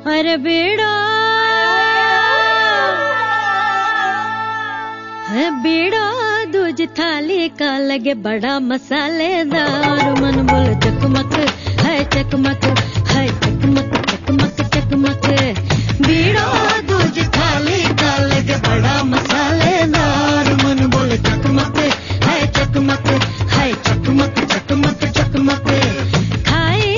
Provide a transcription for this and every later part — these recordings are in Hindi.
अरे बेड़ा है बेड़ा दूज थाली का लगे बड़ा मसालेदार मन बोल चकमक है चकमक है चकमक चकमक चकमक बेड़ा दूज थाली का लगे बड़ा मसालेदार मन बोल चकमक है चकमक है चकमक चकमक चकमक खाए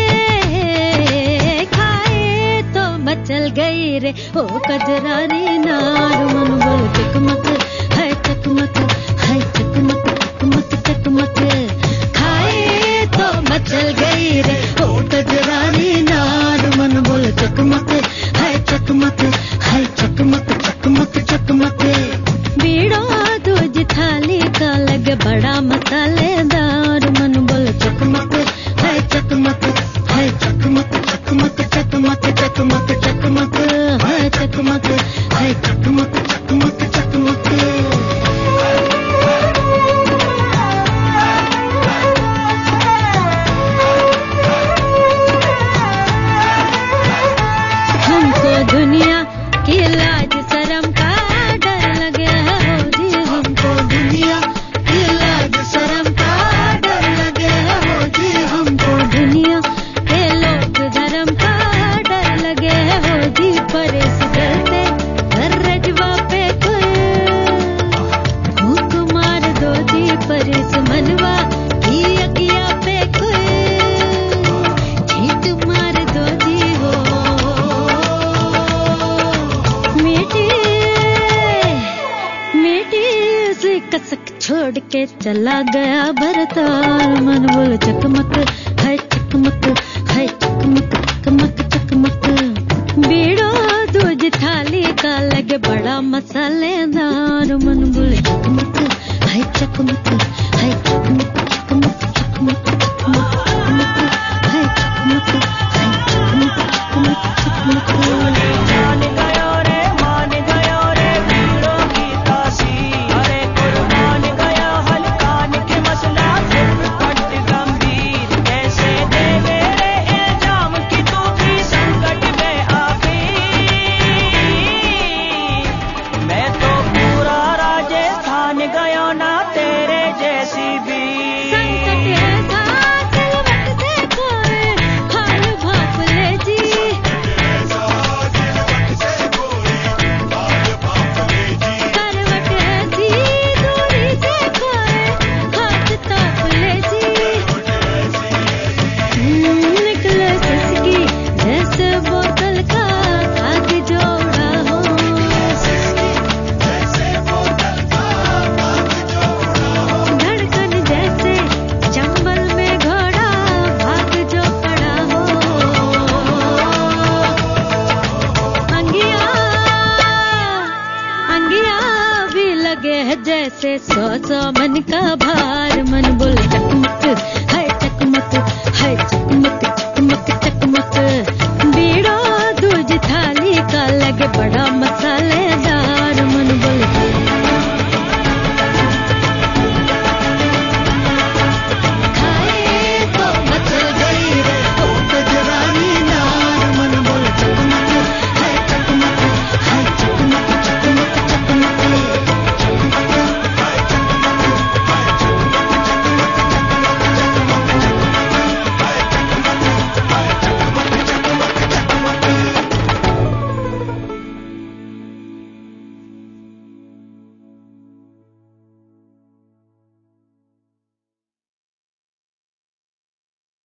खाए तो मचल गई रे ओ कजरानी नार मन बोल चकमक है चकमक है चकमक चकमक चकमक खाए तो मचल गई रे ओ कजरानी नार मन बोल चकमक है चकमक है चकमक चकमक चकमक बीड़ा दूज थाली का लगे बड़ा मसालेदार मन बोल चकमक है चकमक है चकमक चकमक चकमक चकमक चकमक है चकमक है चकमक चकमक चकमक दुनिया की लाज शर्म का डर लगे हो जी हमको दुनिया की लाज शर्म का डर लगे हो जी हमको दुनिया के लोग धर्म का डर लगे हो जी परेश करते घर रजवा पे कोई हुक मार दो जी परेश मनवा की अगिया पे कोई छीट मार दो जी हो कसक छोड़ के चला गया भरतार मन बोल चकमक